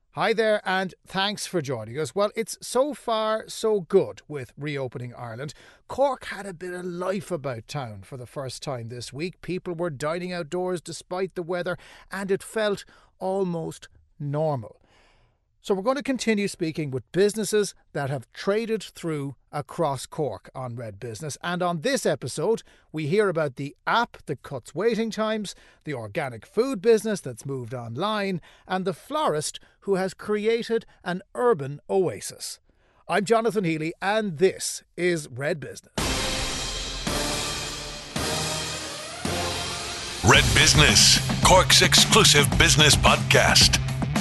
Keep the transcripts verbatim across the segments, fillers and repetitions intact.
Hi there, and thanks for joining us. Well, it's so far so good with reopening Ireland. Cork had a bit of life about town for the first time this week. People were dining outdoors despite the weather, and it felt almost normal. So we're going to continue speaking with businesses that have traded through across Cork on Red Business. And on this episode, we hear about the app that cuts waiting times, the organic food business that's moved online, and the florist who has created an urban oasis. I'm Jonathan Healy, and this is Red Business. Red Business, Cork's exclusive business podcast.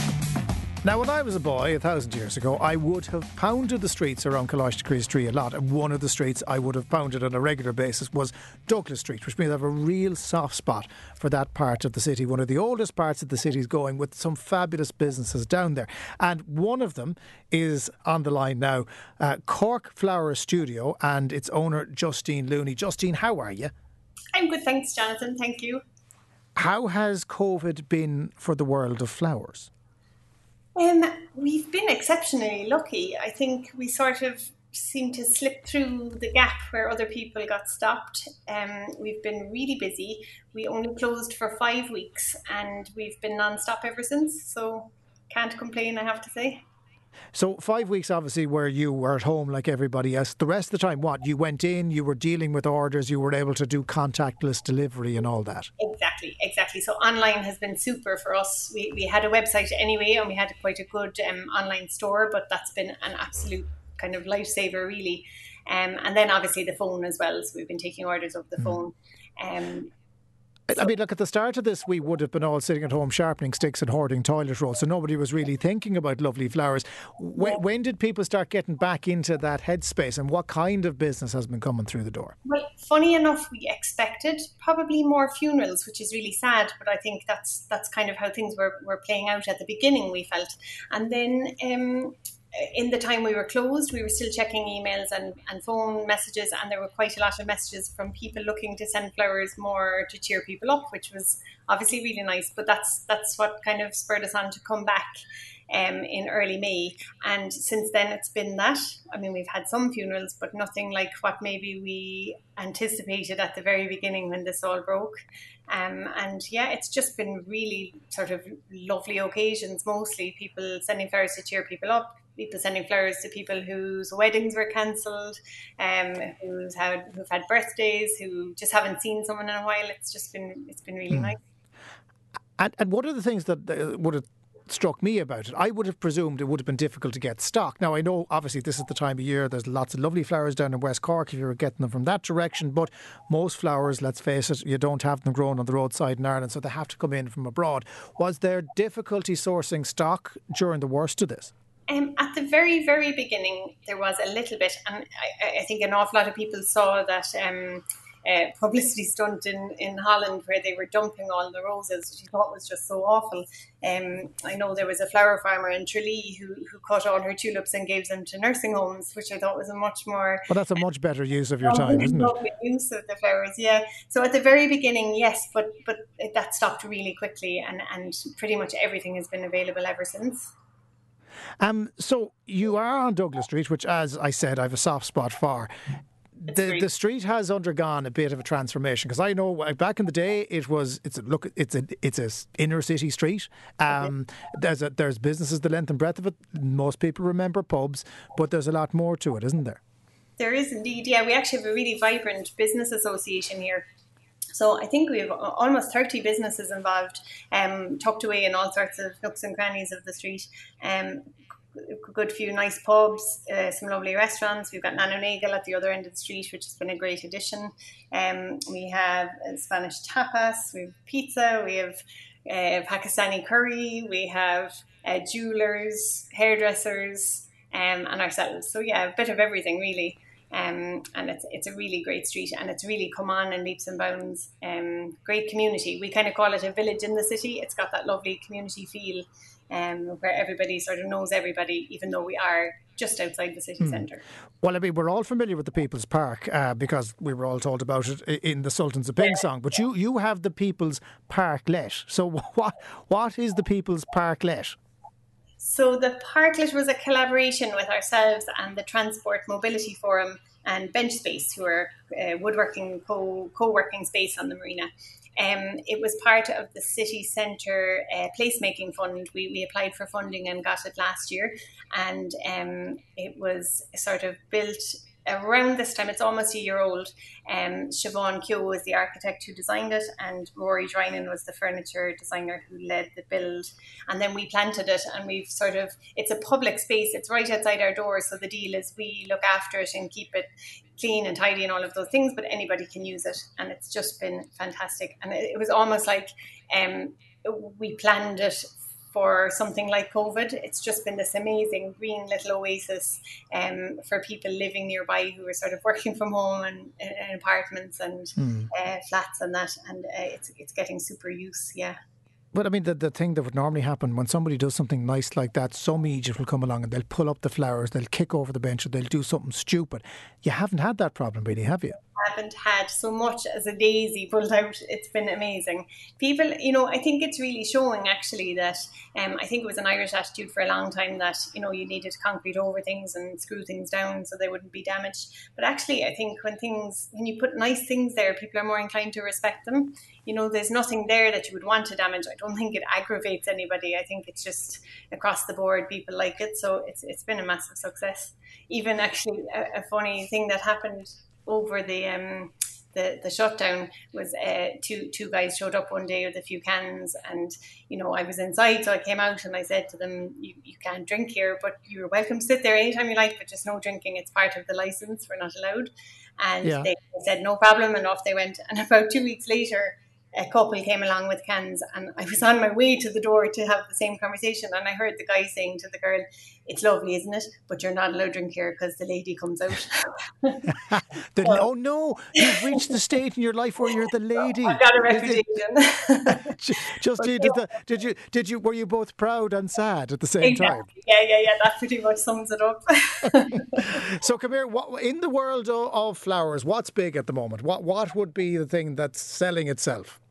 Now, when I was a boy a thousand years ago, I would have pounded the streets around Coláiste Street a lot. And one of the streets I would have pounded on a regular basis was Douglas Street, which means I have a real soft spot for that part of the city. One of the oldest parts of the city is going, with some fabulous businesses down there. And one of them is on the line now, uh, Cork Flower Studio, and its owner, Justine Looney. Justine, how are you? I'm good, thanks, Jonathan. Thank you. How has COVID been for the world of flowers? Um, we've been exceptionally lucky. I think we sort of seem to slip through the gap where other people got stopped. Um, we've been really busy. We only closed for five weeks and we've been non-stop ever since. So can't complain, I have to say. So five weeks, obviously, where you were at home like everybody else. The rest of the time, what? You went in, you were dealing with orders, you were able to do contactless delivery and all that. Exactly, exactly. So online has been super for us. We we had a website anyway, and we had quite a good um, online store, but that's been an absolute kind of lifesaver, really. Um, and then obviously the phone as well. So we've been taking orders over the mm. phone. Um, I mean, look, at the start of this, we would have been all sitting at home sharpening sticks and hoarding toilet rolls, so nobody was really thinking about lovely flowers. When, yeah. when did people start getting back into that headspace, and what kind of business has been coming through the door? Well, funny enough, we expected probably more funerals, which is really sad, but I think that's that's kind of how things were, were playing out at the beginning, we felt. And then um, in the time we were closed, we were still checking emails and, and phone messages, and there were quite a lot of messages from people looking to send flowers more to cheer people up, which was obviously really nice. But that's that's what kind of spurred us on to come back um, in early May. And since then, it's been that. I mean, we've had some funerals, but nothing like what maybe we anticipated at the very beginning when this all broke. Um, and yeah, it's just been really sort of lovely occasions, mostly people sending flowers to cheer people up, people sending flowers to people whose weddings were cancelled, um, who's had who've had birthdays, who just haven't seen someone in a while. It's just been it's been really mm. nice. And and what are the things that uh, would have struck me about it? I would have presumed it would have been difficult to get stock. Now, I know obviously this is the time of year, there's lots of lovely flowers down in West Cork if you're getting them from that direction, but most flowers, let's face it, you don't have them grown on the roadside in Ireland, so they have to come in from abroad. Was there difficulty sourcing stock during the worst of this? Um, at the very, very beginning, there was a little bit, and I, I think an awful lot of people saw that um, uh, publicity stunt in, in Holland where they were dumping all the roses, which I thought was just so awful. Um, I know there was a flower farmer in Tralee who, who cut all her tulips and gave them to nursing homes, which I thought was a much more... Well, that's a much better use of your time, isn't it? Use of the flowers, yeah. So at the very beginning, yes, but but that stopped really quickly, and, and pretty much everything has been available ever since. Um, so you are on Douglas Street, which, as I said, I have a soft spot for. The the street has undergone a bit of a transformation, because I know back in the day it was it's a look it's a it's a inner city street. Um, okay. There's a, there's businesses the length and breadth of it. Most people remember pubs, but there's a lot more to it, isn't there? There is indeed. Yeah, we actually have a really vibrant business association here. So I think we have almost thirty businesses involved, um, tucked away in all sorts of nooks and crannies of the street. Um, a good few nice pubs, uh, some lovely restaurants. We've got Nanonagle at the other end of the street, which has been a great addition. Um, we have Spanish tapas, we have pizza, we have uh, Pakistani curry, we have uh, jewellers, hairdressers, um, and ourselves. So yeah, a bit of everything really. Um, and it's it's a really great street, and it's really come on in leaps and bounds. Um, great community. We kind of call it a village in the city. It's got that lovely community feel, um, where everybody sort of knows everybody, even though we are just outside the city mm. centre. Well, I mean, we're all familiar with the People's Park uh, because we were all told about it in the Sultans of Ping yeah. song. But you, you have the People's Parklet. So what what is the People's Parklet? So the Parklet was a collaboration with ourselves and the Transport Mobility Forum and Benchspace, who are uh, woodworking co co-working space on the marina. Um, it was part of the city centre uh, placemaking fund. We, we applied for funding and got it last year, and um, it was sort of built around this time. It's almost a year old. Um, Siobhan Keogh was the architect who designed it, and Rory Drynan was the furniture designer who led the build. And then we planted it, and we've sort of, it's a public space. It's right outside our door. So the deal is we look after it and keep it clean and tidy and all of those things, but anybody can use it. And it's just been fantastic. And it, it was almost like um, we planned it for something like COVID. It's just been this amazing green little oasis um, for people living nearby who are sort of working from home and in apartments and mm. uh, flats and that. And uh, it's it's getting super use, yeah. But I mean, the, the thing that would normally happen when somebody does something nice like that, some Egypt will come along and they'll pull up the flowers, they'll kick over the bench, or they'll do something stupid. You haven't had that problem, really, have you? Haven't had so much as a daisy pulled out. It's been amazing. People, you know, I think it's really showing actually that um, I think it was an Irish attitude for a long time that, you know, you needed to concrete over things and screw things down so they wouldn't be damaged. But actually, I think when things, when you put nice things there, people are more inclined to respect them. You know, there's nothing there that you would want to damage. I don't think it aggravates anybody. I think it's just across the board, people like it. So it's it's been a massive success. Even actually a, a funny thing that happened over the um the, the shutdown was uh, two two guys showed up one day with a few cans, and you know I was inside, so I came out and I said to them, you, you can't drink here, but you're welcome to sit there anytime you like, but just no drinking, it's part of the license, we're not allowed. And yeah. They said no problem, and off they went. And about two weeks later, a couple came along with cans, and I was on my way to the door to have the same conversation, and I heard the guy saying to the girl, it's lovely, isn't it? But you're not allowed to drink here because the lady comes out. the, so, oh no, you've reached the stage in your life where you're the lady. I've got a reputation. Just did, the, did you did you were you both proud and sad at the same exactly. time? Yeah, yeah, yeah. That pretty much sums it up. So come here. What in the world of, of flowers? What's big at the moment? What what would be the thing that's selling itself?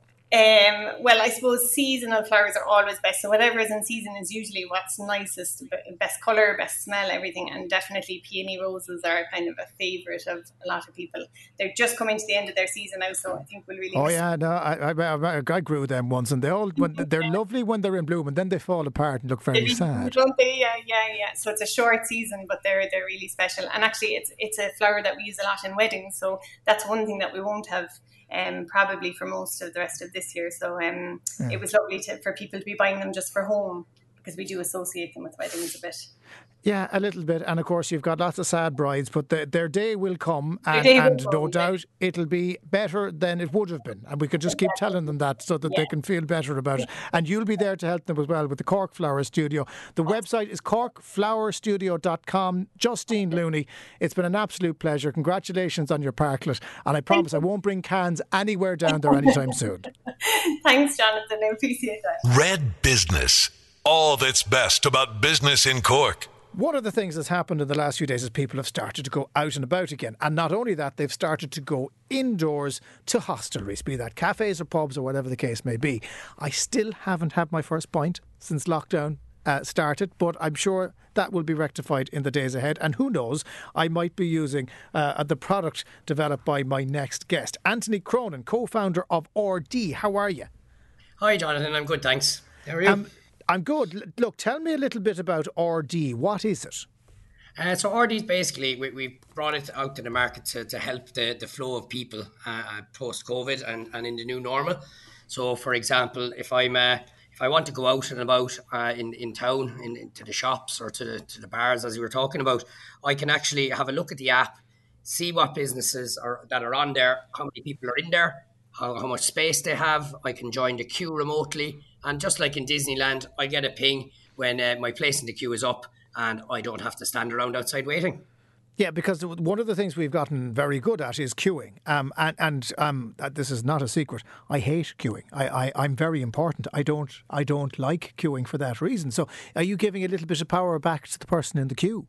Um, well, I suppose seasonal flowers are always best. So whatever is in season is usually what's nicest, best colour, best smell, everything. And definitely peony roses are kind of a favourite of a lot of people. They're just coming to the end of their season now, so I think we'll really. Oh yeah, no, I, I I grew them once, and they all when they're lovely when they're in bloom, and then they fall apart and look very they sad. Don't they? Yeah, yeah, yeah. So it's a short season, but they're they're really special. And actually, it's it's a flower that we use a lot in weddings. So that's one thing that we won't have. Um, probably for most of the rest of this year. So um, yeah. It was lovely to, for people to be buying them just for home, because we do associate them with weddings a bit. Yeah, a little bit. And of course, you've got lots of sad brides, but the, their day will come, and, and will no come, doubt yeah. it'll be better than it would have been. And we could just exactly. keep telling them that so that yeah. they can feel better about it. And you'll be there to help them as well with the Cork Flower Studio. The website is cork flower studio dot com. Justine Looney, it's been an absolute pleasure. Congratulations on your parklet. And I promise I won't bring cans anywhere down there anytime soon. Thanks, Jonathan. I appreciate that. Red Business. All that's best about business in Cork. One of the things that's happened in the last few days is people have started to go out and about again. And not only that, they've started to go indoors to hostelries, be that cafes or pubs or whatever the case may be. I still haven't had my first pint since lockdown uh, started, but I'm sure that will be rectified in the days ahead. And who knows, I might be using uh, the product developed by my next guest. Anthony Cronin, co-founder of R D. How are you? Hi, Jonathan. I'm good, thanks. How are you? Um, I'm good. Look, tell me a little bit about R D. What is it? Uh, so R D is basically, we, we brought it out to the market to, to help the, the flow of people uh, post-COVID and, and in the new normal. So, for example, if I'm uh, if I want to go out and about uh, in, in town, in, in, to the shops or to the, to the bars, as you were talking about, I can actually have a look at the app, see what businesses are that are on there, how many people are in there, how, how much space they have. I can join the queue remotely. And just like in Disneyland, I get a ping when uh, my place in the queue is up and I don't have to stand around outside waiting. Yeah, because one of the things we've gotten very good at is queuing. Um, and and um, this is not a secret. I hate queuing. I, I, I'm very important. I don't I don't like queuing for that reason. So are you giving a little bit of power back to the person in the queue?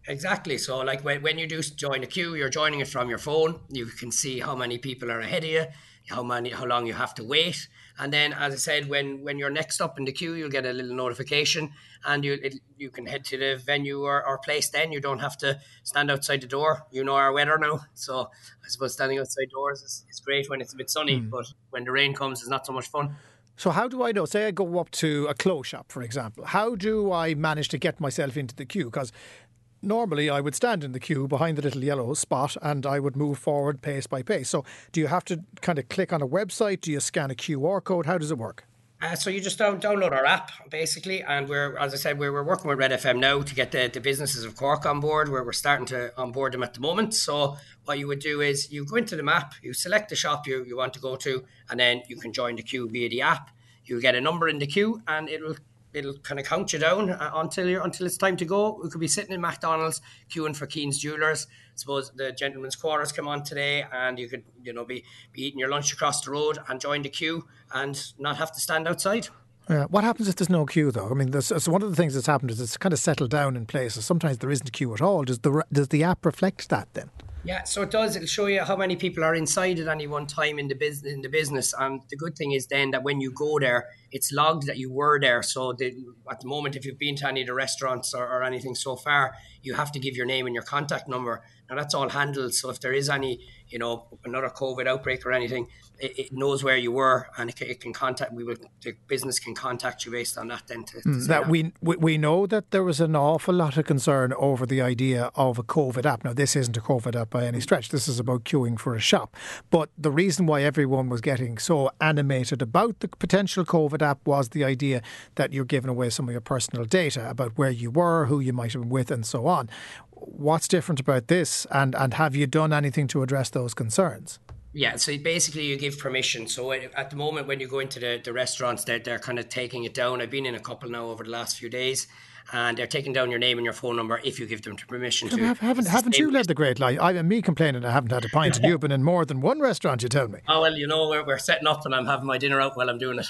Exactly. So, like when, when you do join a queue, you're joining it from your phone. You can see how many people are ahead of you, how many, how long you have to wait, and then, as I said, when when you're next up in the queue, you'll get a little notification, and you it, you can head to the venue or, or place. Then you don't have to stand outside the door. You know our weather now, so I suppose standing outside doors is, is great when it's a bit sunny, mm. but when the rain comes, it's not so much fun. So how do I know? Say I go up to a clothes shop, for example. How do I manage to get myself into the queue? Because normally I would stand in the queue behind the little yellow spot and I would move forward pace by pace. So do you have to kind of click on a website? Do you scan a Q R code? How does it work? Uh, so you just down, download our app, basically, and we're, as I said, we're, we're working with Red F M now to get the, the businesses of Cork on board, where we're starting to onboard them at the moment. So what you would do is you go into the map, you select the shop you, you want to go to, and then you can join the queue via the app. You get a number in the queue, and it'll it'll kind of count you down uh, until you're until it's time to go. We could be sitting in McDonald's queuing for Keen's Jewelers. I suppose the gentleman's quarters come on today, and you could you know be, be eating your lunch across the road and join the queue and not have to stand outside. Yeah. What happens if there's no queue, though? I mean, there's, so one of the things that's happened is it's kind of settled down in places. Sometimes there isn't a queue at all. Does the does the app reflect that then? Yeah, so it does. It'll show you how many people are inside at any one time in the business. In the business, and the good thing is then that when you go there, it's logged that you were there. So the, at the moment, if you've been to any of the restaurants or, or anything so far, you have to give your name and your contact number. Now that's all handled. So if there is any, you know, another COVID outbreak or anything, it, it knows where you were, and it can, it can contact. We will. The business can contact you based on that. Then to, to mm, that, that we we know that there was an awful lot of concern over the idea of a COVID app. Now this isn't a COVID app by any stretch. This is about queuing for a shop. But the reason why everyone was getting so animated about the potential COVID app was the idea that you're giving away some of your personal data about where you were, who you might have been with, and so on. What's different about this, and, and have you done anything to address those concerns? Yeah, so basically you give permission. So at the moment when you go into the, the restaurants, they're, they're kind of taking it down. I've been in a couple now over the last few days, and they're taking down your name and your phone number if you give them permission to. Have, haven't haven't you led the great lie? I am me complaining I haven't had a pint, and you've been in more than one restaurant, you tell me. Oh, well, you know, we're, we're setting up and I'm having my dinner out while I'm doing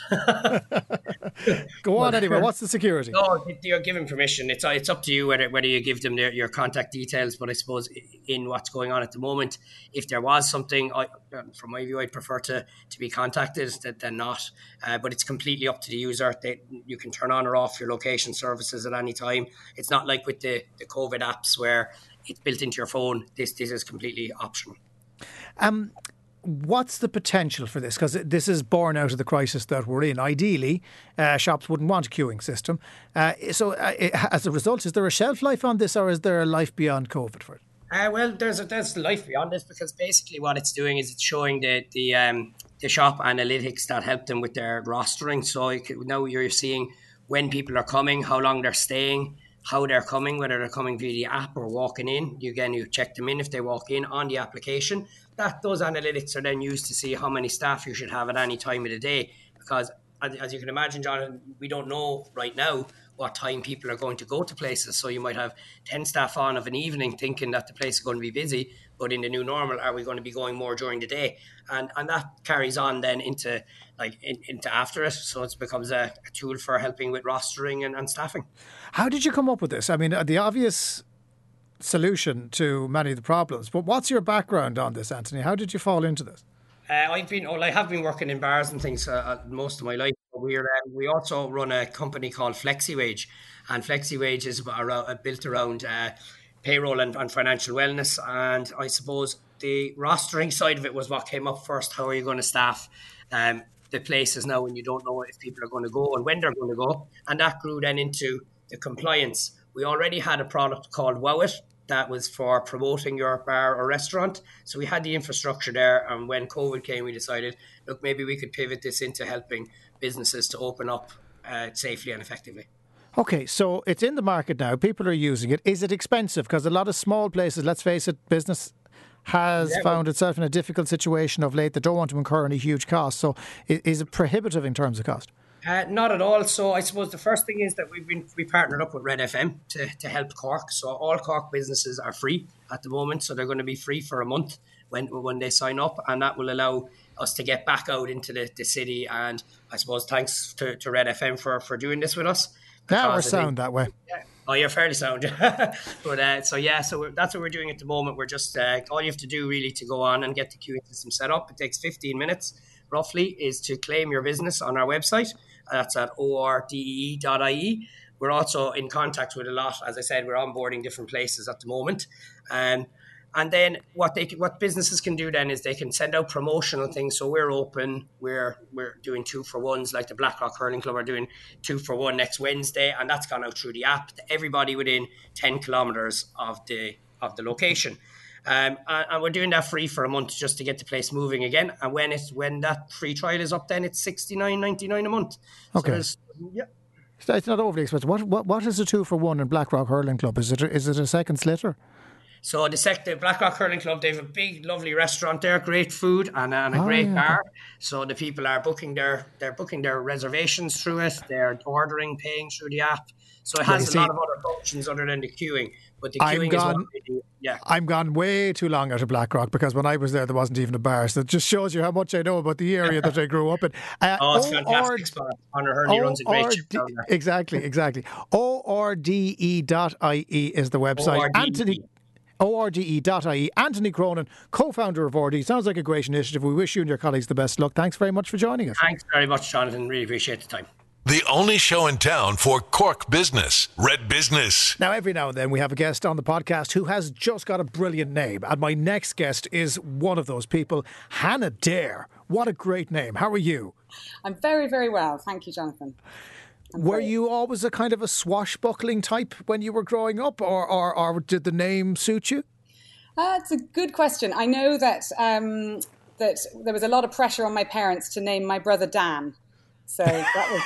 it. Go on anyway, what's the security? No, you're given permission. It's it's up to you whether whether you give them their, your contact details, but I suppose in what's going on at the moment, if there was something, I, from my view, I'd prefer to, to be contacted than not. Uh, but it's completely up to the user. They, you can turn on or off your location services at any time. It's not like with the, the COVID apps where it's built into your phone. This this is completely optional. Um, what's the potential for this? Because this is born out of the crisis that we're in. Ideally, uh, shops wouldn't want a queuing system. Uh, so uh, as a result, is there a shelf life on this, or is there a life beyond COVID for it? Uh, well, there's a, there's life beyond this, because basically what it's doing is it's showing the the um, the shop analytics that help them with their rostering. So you can, now you're seeing when people are coming, how long they're staying, how they're coming, whether they're coming via the app or walking in. You, again, you check them in if they walk in on the application. That those analytics are then used to see how many staff you should have at any time of the day. Because as, as you can imagine, John, we don't know right now what time people are going to go to places. So you might have ten staff on of an evening thinking that the place is going to be busy, but in the new normal, are we going to be going more during the day? And and that carries on then into like in, into after it. So it becomes a, a tool for helping with rostering and, and staffing. How did you come up with this? I mean, the obvious solution to many of the problems, but what's your background on this, Anthony? How did you fall into this? Uh, I've been, well, I have been working in bars and things uh, most of my life. We're um, we also run a company called FlexiWage, and FlexiWage is around, uh, built around uh, payroll and, and financial wellness. And I suppose the rostering side of it was what came up first. How are you going to staff um, the places now when you don't know if people are going to go and when they're going to go? And that grew then into the compliance. We already had a product called Wowit that was for promoting your bar or restaurant. So we had the infrastructure there. And when COVID came, we decided, look, maybe we could pivot this into helping businesses to open up uh, safely and effectively. Okay, so it's in the market now. People are using it. Is it expensive? Because a lot of small places, let's face it, business has yeah, found well, itself in a difficult situation of late. They don't want to incur any huge costs. So is it prohibitive in terms of cost? Uh, not at all. So I suppose the first thing is that we've been we partnered up with Red F M to, to help Cork. So all Cork businesses are free at the moment. So they're going to be free for a month when when they sign up, and that will allow us to get back out into the, the city. And I suppose thanks to, to Red F M for, for doing this with us. Now we're sound that way. Yeah, Oh, you're fairly sound. but uh, so yeah, so we're, that's what we're doing at the moment. We're just uh, all you have to do really to go on and get the queuing system set up. It takes fifteen minutes roughly, is to claim your business on our website. That's at O R D E dot I E. We're also in contact with a lot. As I said, we're onboarding different places at the moment. Um, and then what they can, what businesses can do then is they can send out promotional things. So we're open. We're we're doing two for ones, like the Blackrock Hurling Club are doing two for one next Wednesday, and that's gone out through the app to everybody within ten kilometres of the of the location. Um, and, and we're doing that free for a month just to get the place moving again. And when it's when that free trial is up, then it's sixty-nine ninety-nine a month. Okay. So yeah. It's not overly expensive. What, what what is a two for one in Blackrock Hurling Club? Is it a, is it a second slitter? So the sec, the Blackrock Hurling Club, they have a big, lovely restaurant there, great food and, and a Oh, great yeah. bar. So the people are booking their they're booking their reservations through it. They're ordering, paying through the app. So it Well, has you a see, lot of other functions other than the queuing. But the I'm queuing is what gone- we do. Yeah. I'm gone way too long out of Blackrock because when I was there, there wasn't even a bar. So it just shows you how much I know about the area that I grew up in. Uh, Oh, it's a O R fantastic spot. Conor Hurley runs a great O R D ship down there. Exactly, exactly. O R D E dot I E is the website. O R D E. Anthony. O R D E dot I E. Anthony Cronin, co-founder of O R D. Sounds like a great initiative. We wish you and your colleagues the best luck. Thanks very much for joining us. Thanks very much, Jonathan. Really appreciate the time. The only show in town for Cork business, Red Business. Now, every now and then we have a guest on the podcast who has just got a brilliant name. And my next guest is one of those people, Hannah Dare. What a great name. How are you? I'm very, very well. Thank you, Jonathan. I'm Were great. you always a kind of a swashbuckling type when you were growing up, or, or, or did the name suit you? Uh, it's a good question. I know that um, that there was a lot of pressure on my parents to name my brother Dan. So that was...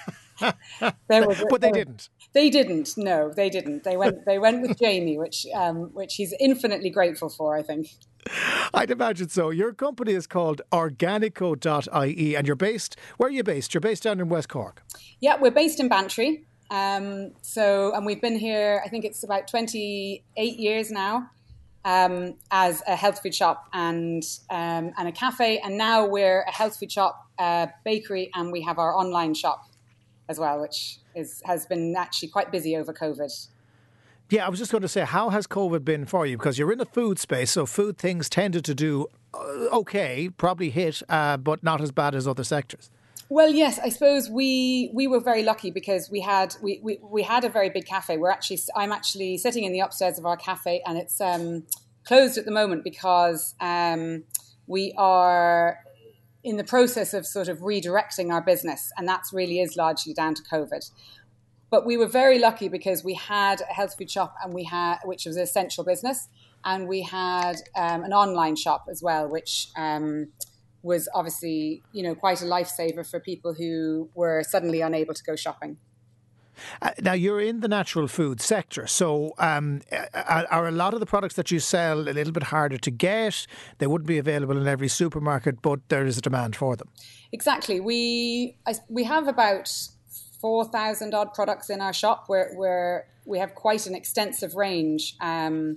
there was But they there- didn't. They didn't. No, they didn't. They went. They went with Jamie, which um, which he's infinitely grateful for, I think. I'd imagine so. Your company is called Organico dot I E and you're based, where are you based? You're based down in West Cork. Yeah, we're based in Bantry. Um, so, and we've been here, I think it's about twenty-eight years now, um, as a health food shop and um, and a cafe. And now we're a health food shop, uh, bakery, and we have our online shop as well, which is has been actually quite busy over COVID. Yeah, I was just going to say, how has COVID been for you? Because you're in the food space, so food things tended to do uh, okay, probably hit, uh, but not as bad as other sectors. Well, yes, I suppose we we were very lucky because we had we, we, we had a very big cafe. We're actually I'm actually sitting in the upstairs of our cafe, and it's um, closed at the moment because um, we are in the process of sort of redirecting our business, and that's really is largely down to COVID. But we were very lucky because we had a health food shop, and we had which was an essential business, and we had um, an online shop as well, which um, was obviously, you know, quite a lifesaver for people who were suddenly unable to go shopping. Uh, now, you're in the natural food sector, so um, are, are a lot of the products that you sell a little bit harder to get? They wouldn't be available in every supermarket, but there is a demand for them. Exactly. We I, we have about four thousand odd products in our shop where, where we have quite an extensive range. Um,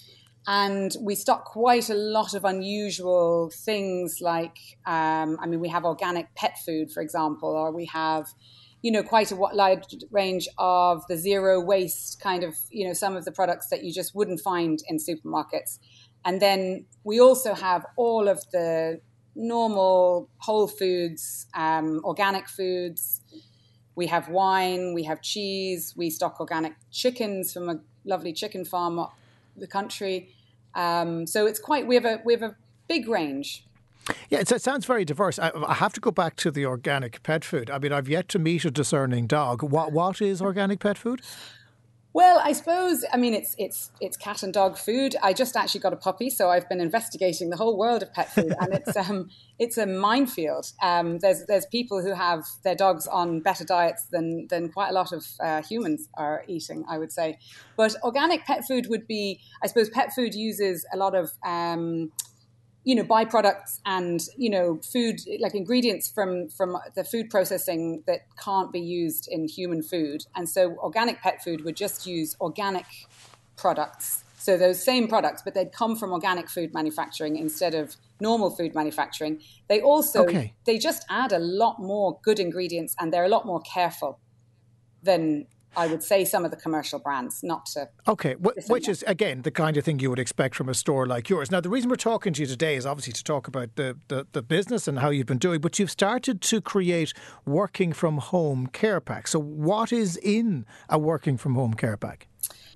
and we stock quite a lot of unusual things like, um, I mean, we have organic pet food, for example, or we have, you know, quite a wide range of the zero waste kind of, you know, some of the products that you just wouldn't find in supermarkets. And then we also have all of the normal whole foods, um, organic foods. We have wine, we have cheese, we stock organic chickens from a lovely chicken farm up the country. Um, so it's quite, we have a, we have a big range. Yeah, it's, it sounds very diverse. I, I have to go back to the organic pet food. I mean, I've yet to meet a discerning dog. What What is organic pet food? Well, I suppose, I mean, it's it's it's cat and dog food. I just actually got a puppy, so I've been investigating the whole world of pet food, and it's um it's a minefield. Um, there's there's people who have their dogs on better diets than than quite a lot of uh, humans are eating, I would say. But organic pet food would be, I suppose, pet food uses a lot of um, you know, byproducts and, you know, food, like ingredients from, from the food processing that can't be used in human food. And so organic pet food would just use organic products. So those same products, but they'd come from organic food manufacturing instead of normal food manufacturing. They also, Okay. they just add a lot more good ingredients, and they're a lot more careful than I would say some of the commercial brands, not to... Okay, wh- which is, again, the kind of thing you would expect from a store like yours. Now, the reason we're talking to you today is obviously to talk about the, the, the business and how you've been doing, but you've started to create working from home care pack. So what is in a working from home care pack?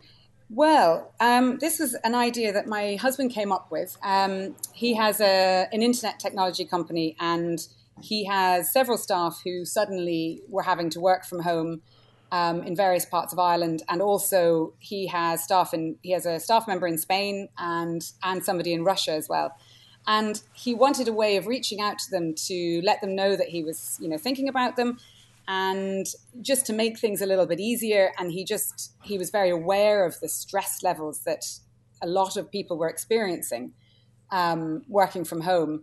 Well, um, this was an idea that my husband came up with. Um, he has a, an internet technology company, and he has several staff who suddenly were having to work from home Um, in various parts of Ireland, and also he has staff in he has a staff member in Spain and and somebody in Russia as well, and he wanted a way of reaching out to them to let them know that he was, you know, thinking about them, and just to make things a little bit easier. And he just he was very aware of the stress levels that a lot of people were experiencing um, working from home.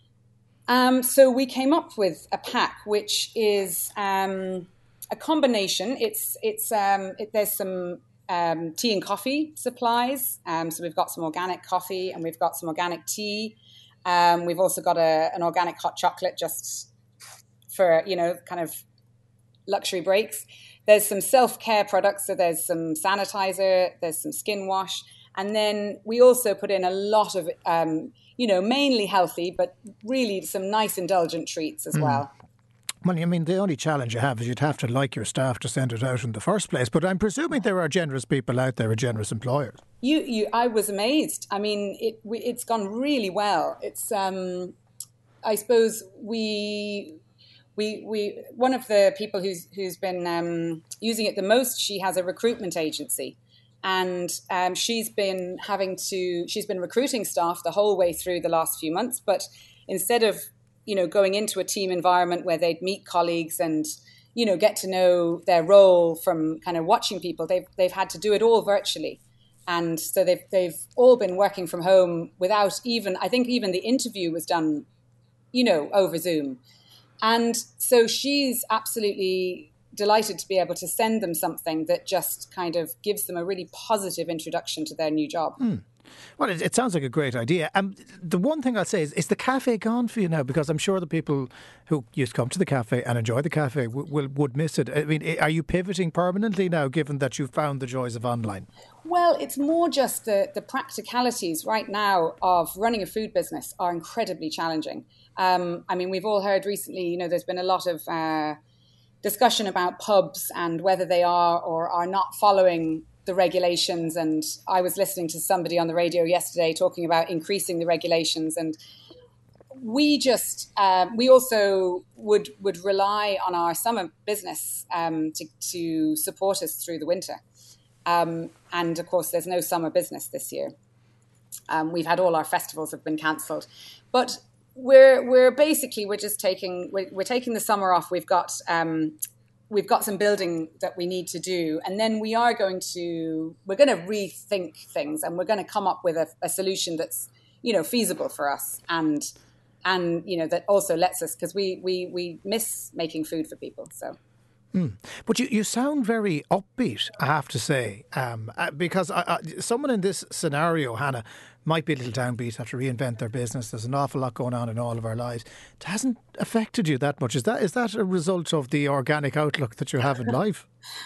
Um, so we came up with a pack which is Um, a combination. It's it's um, it, there's some um, tea and coffee supplies. Um, so we've got some organic coffee and we've got some organic tea. Um, we've also got a, an organic hot chocolate just for, you know, kind of luxury breaks. There's some self-care products. So there's some sanitizer, there's some skin wash. And then we also put in a lot of, um, you know, mainly healthy, but really some nice indulgent treats as mm. well. Well, I mean, the only challenge you have is you'd have to like your staff to send it out in the first place. But I'm presuming there are generous people out there, generous employers. You, you, I was amazed. I mean, it, we, it's gone really well. It's, um, I suppose we, we, we. One of the people who's who's been um, using it the most, she has a recruitment agency, and um, she's been having to. She's been recruiting staff the whole way through the last few months, but instead of you know, going into a team environment where they'd meet colleagues and, you know, get to know their role from kind of watching people, they've they've had to do it all virtually. And so they've they've all been working from home without even, I think even the interview was done, you know, over Zoom. And so she's absolutely delighted to be able to send them something that just kind of gives them a really positive introduction to their new job. Mm. Well, it, it sounds like a great idea. Um, the one thing I'll say is, is the cafe gone for you now? Because I'm sure the people who used to come to the cafe and enjoy the cafe will, will would miss it. I mean, are you pivoting permanently now, given that you've found the joys of online? Well, it's more just the, the practicalities right now of running a food business are incredibly challenging. Um, I mean, we've all heard recently, you know, there's been a lot of uh, discussion about pubs and whether they are or are not following the regulations. And I was listening to somebody on the radio yesterday talking about increasing the regulations. And we just, um, we also would would rely on our summer business um, to, to support us through the winter. Um, and of course, there's no summer business this year. Um, we've had all our festivals have been cancelled, but we're we're basically we're just taking we're, we're taking the summer off. We've got um, we've got some building that we need to do, and then we are going to we're going to rethink things, and we're going to come up with a, a solution that's you know feasible for us, and and you know that also lets us because we we we miss making food for people. So. Mm. But you, you sound very upbeat, I have to say, um, because I, I, someone in this scenario, Hannah, might be a little downbeat, have to reinvent their business. There's an awful lot going on in all of our lives. It hasn't affected you that much. Is that is that a result of the organic outlook that you have in life?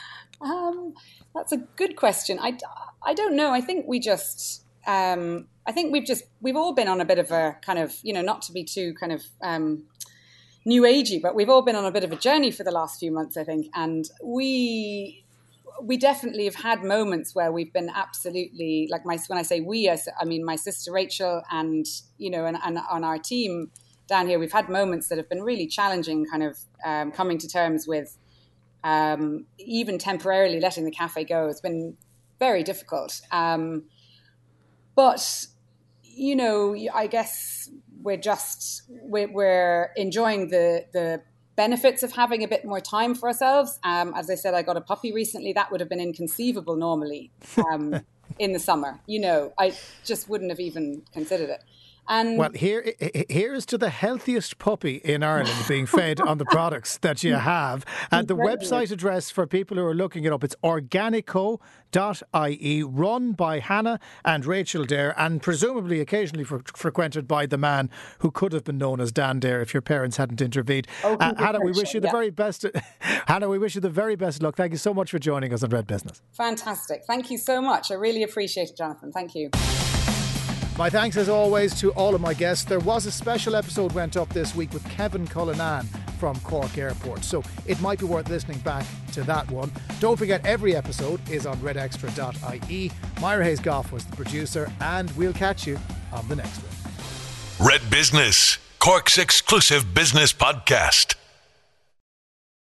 um, that's a good question. I, I don't know. I think we just... Um, I think we've just... We've all been on a bit of a kind of, you know, not to be too kind of... Um, new agey, but we've all been on a bit of a journey for the last few months, I think. And we we definitely have had moments where we've been absolutely, like my, when I say we, I, I mean my sister Rachel and, you know, and, and on our team down here, we've had moments that have been really challenging, kind of um, coming to terms with um, even temporarily letting the cafe go. It's been very difficult. Um, but, you know, I guess... We're just we're, we're enjoying the the benefits of having a bit more time for ourselves. Um, as I said, I got a puppy recently. That would have been inconceivable normally um, in the summer. You know, I just wouldn't have even considered it. And well, here, here's to the healthiest puppy in Ireland being fed on the products that you have. And the website address for people who are looking it up, it's organico dot I E, run by Hannah and Rachel Dare, and presumably occasionally fre- frequented by the man who could have been known as Dan Dare if your parents hadn't intervened. Oh, uh, Hannah, we wish you the yeah. very best. Hannah, we wish you the very best luck. Thank you so much for joining us on Red Business. Fantastic. Thank you so much. I really appreciate it, Jonathan. Thank you. My thanks as always to all of my guests. There was a special episode went up this week with Kevin Cullinan from Cork Airport, so it might be worth listening back to that one. Don't forget, every episode is on red extra dot I E. Myra Hayes-Goff was the producer, and we'll catch you on the next one. Red Business, Cork's exclusive business podcast.